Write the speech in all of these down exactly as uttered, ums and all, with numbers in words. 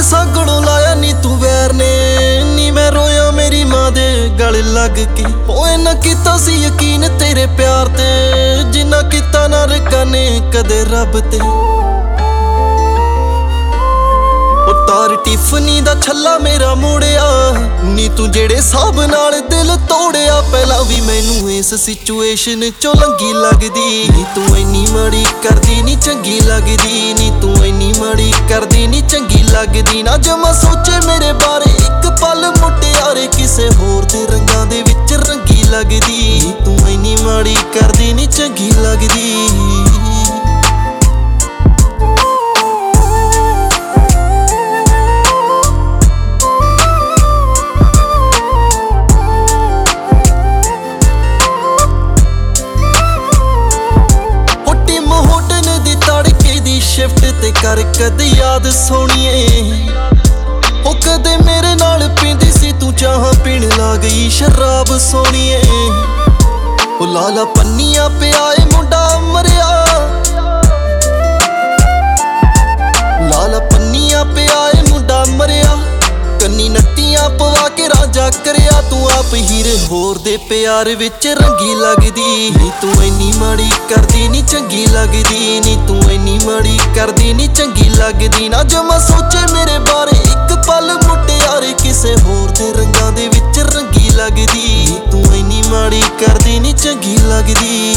ਸਾਗਣੋਂ ਲਾਇਆ ਨੀ ਤੂੰ ਵੈਰ ਨੇ, ਨੀ ਮੈਂ ਰੋਇਆ ਮੇਰੀ ਮਾਂ ਦੇ ਗਲ ਲੱਗ ਕੇ। ਓਏ ਨਾ ਕੀਤਾ ਸੀ ਯਕੀਨ ਤੇਰੇ ਪਿਆਰ ਤੇ, ਜਿੰਨਾ ਕੀਤਾ ਨਾ ਰਕਾਨੇ ਕਦੇ ਰੱਬ ਤੇ। ਉਹ ਤਾਰ ਟਿਫਨੀ ਦਾ ਛੱਲਾ ਮੇਰਾ ਮੋੜਿਆ ਨੀ ਤੂੰ ਜਿਹੜੇ ਸਾਬ ਨਾਲ ਦਿਲ ਤੋੜਿਆ। ਪਹਿਲਾਂ ਵੀ ਮੈਨੂੰ ਇਸ ਸਿਚੁਏਸ਼ਨ ਚੋਂ ਲੰਗੀ ਲੱਗਦੀ, ਨੀ ਤੂੰ ਇੰਨੀ ਮਾੜੀ ਕਰਦੀ ਨੀ ਚੰਗੀ ਲੱਗਦੀ, ਨੀ ਤੂੰ ਇੰਨੀ ਮਾੜੀ ਕਰਦੀ ਨੀ ਚੰਗੀ ਲੱਗਦੀ। ਨਾ ਜਮਾ ਸੋਚੇ ਮੇਰੇ ਬਾਰੇ ਇੱਕ ਪਲ ਮੁਟਿਆਰੇ ਕਿਸੇ ਹੋਰ ਦੇ ਰੰਗਾਂ ਦੇ ਵਿੱਚ ਰੰਗੀ ਲੱਗਦੀ, ਨੀ ਤੂੰ ਇੰਨੀ ਮਾੜੀ ਕਰਦੀ ਨੀ ਚੰਗੀ ਲੱਗਦੀ। ਸ਼ਿਫਟ ਤੇ ਕਰ ਕਦੇ ਯਾਦ ਸੋਹਣੀਏ, ਉਹ ਕਦੇ ਮੇਰੇ ਨਾਲ ਪੀਂਦੀ ਸੀ ਤੂੰ ਚਾਹਾਂ ਪੀਣ ਲਾ ਗਈ ਸ਼ਰਾਬ ਸੋਹਣੀਏ। ਉਹ ਲਾਲਾ ਪੰਨੀਆਂ ਪਿਆ ਏ ਮੁੰਡਾ ਮਰਿਆ, ਲਾਲਾ ਪੰਨੀਆਂ ਪਿਆ ਏ ਮੁੰਡਾ ਮਰਿਆ। ਕੰਨੀ ਨੱਤੀਆਂ ਪਵਾ ਕੇ ਰਾਂਝਾ ਕਰਿਆ, ਤੂੰ ਆਪ ਹੀਰੇ ਹੋਰ ਦੇ ਪਿਆਰ ਵਿੱਚ ਰੰਗੀ ਲੱਗਦੀ, ਨੀ ਤੂੰ ਇੰਨੀ ਮਾੜੀ ਕਰਦੀ ਨੀ ਚੰਗੀ ਲੱਗਦੀ, ਨੀ ਤੂੰ ਇੰਨੀ ਮਾੜੀ ਕਰਦੀ ਨੀ ਚੰਗੀ ਲੱਗਦੀ। ਨਾ ਜਮਾ ਸੋਚੇ ਮੇਰੇ ਬਾਰੇ ਇੱਕ ਪਲ ਮੁਟਿਆਰੇ ਕਿਸੇ ਹੋਰ ਦੇ ਰੰਗਾਂ ਦੇ ਵਿੱਚ ਰੰਗੀ ਲੱਗਦੀ, ਨੀ ਤੂੰ ਇੰਨੀ ਮਾੜੀ ਕਰਦੀ ਨੀ ਚੰਗੀ ਲੱਗਦੀ।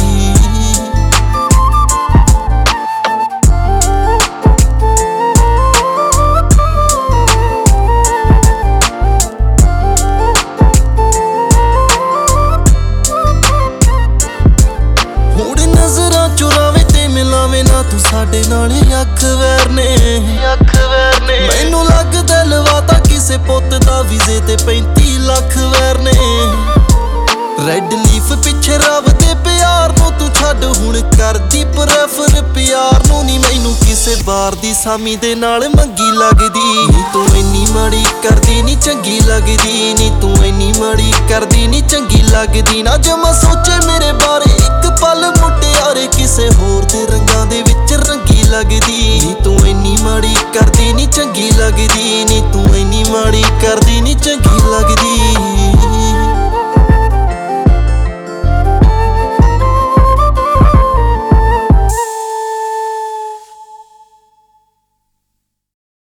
ਚੁਰਾਵੇ ਤੇ ਮਿਲਾਵੇਂ ਨਾ ਤੂੰ ਸਾਡੇ ਨਾਲ ਅੱਖ ਵੈਰ ਨੇ, ਅੱਖ ਵੈਰ ਨੇ। ਮੈਨੂੰ ਲੱਗਦਾ ਲਵਾਤਾ ਕਿਸੇ ਪੁੱਤ ਦਾ ਵੀਜ਼ੇ ਤੇ ਪੈਂਤੀ ਲੱਖ ਵੈਰ ਨੇ। ਰੈਡ ਲੀਫ ਪਿੱਛੇ ਰੱਬ ਦੇ ਪਿਆਰ ਨੂੰ ਤੂੰ ਛੱਡ ਹੁਣ ਕਰਦੀ ਪ੍ਰੈਫਰ ਪਿਆਰ ਨੂੰ। ਨੀ ਮੈਨੂੰ ਕਿਸੇ ਬਾਰ ਦੀ ਸਾਮੀ ਦੇ ਨਾਲ ਮੰਗੀ ਲੱਗਦੀ, ਨੀ ਤੂੰ ਇੰਨੀ ਮਾੜੀ ਕਰਦੀ ਨੀ ਚੰਗੀ ਲੱਗਦੀ, ਨੀ ਤੂੰ ਇੰਨੀ ਮਾੜੀ ਕਰਦੀ ਨੀ ਚੰਗੀ ਲੱਗਦੀ। ਨਾ ਜਮਾ ਸੋਚੇ ਮੇਰੇ ਬਾਰੇ ਇੱਕ ਪਲ ਮੁਟਿਆਰੇ ਕਿਸੇ ਹੋਰ ਦੇ ਰੰਗਾਂ ਦੇ ਵਿੱਚ ਰੰਗੀ ਲੱਗਦੀ, ਨੀ ਤੂੰ ਇੰਨੀ ਮਾੜੀ ਕਰਦੀ ਨੀ ਚੰਗੀ ਲੱਗਦੀ, ਨੀ ਤੂੰ ਇੰਨੀ ਮਾੜੀ ਕਰਦੀ ਨੀ ਚੰਗੀ ਲੱਗਦੀ।